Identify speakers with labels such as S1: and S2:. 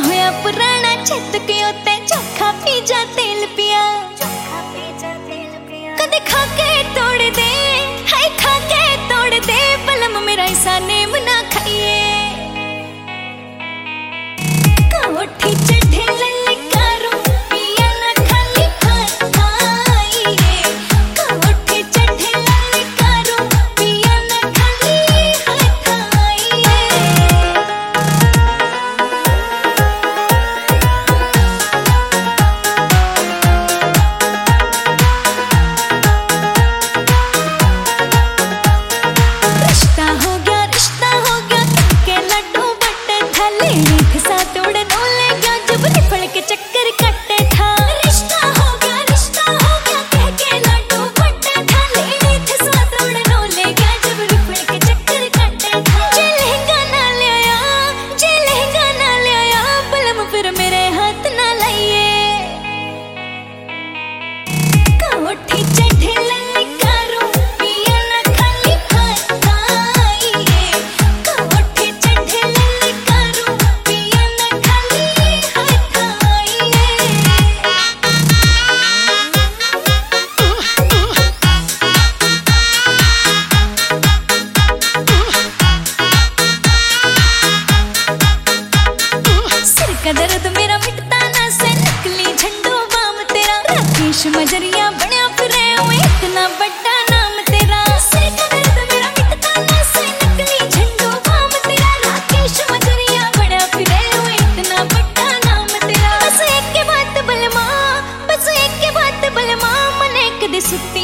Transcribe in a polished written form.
S1: होया पुराना छत के उत्ते चोखा पिज्जा तेल पिया कदे खा के तोड़ दे, हाय खा के तोड़ दे बलम मेरा ऐसा नेम ना खाइए। कोठी चढ़े ललकारूं पिया ना खाली खाइए, कोठी चढ़े ललकारूं पिया ना खाली खाइए। रिश्ता हो गया के लड्डू बट्टे थाले खिसा तोड़ डोले गया जब निफड़ के चक्कर कट्टे था। रिश्ता हो गया कह के लड्डू बट्टे थाले खिसा तोड़ डोले गया जब निफड़ के चक्कर कट्टे था। जे लहंगा ना ले आया बलम फिर मेरे हाथ ना लाइए। कोठी चढ़े ललकारूं पिया ना खाली खाइए, कोठी चढ़े ललकारूं पिया ना खाली खाइए। सिर का दर्द मेरा मिटता ना से नकली झंडू बाम तेरा राकेश मजरिया बनया फिरे हुए इतना बड़ा नाम तेरा। सिर का दर्द मेरा मिटता ना से नकली झंडू बाम तेरा राकेश मजरिया बनया फिरे हुए इतना बड़ा नाम तेरा। बस एक के बात बलमा मने कदे सुत्ती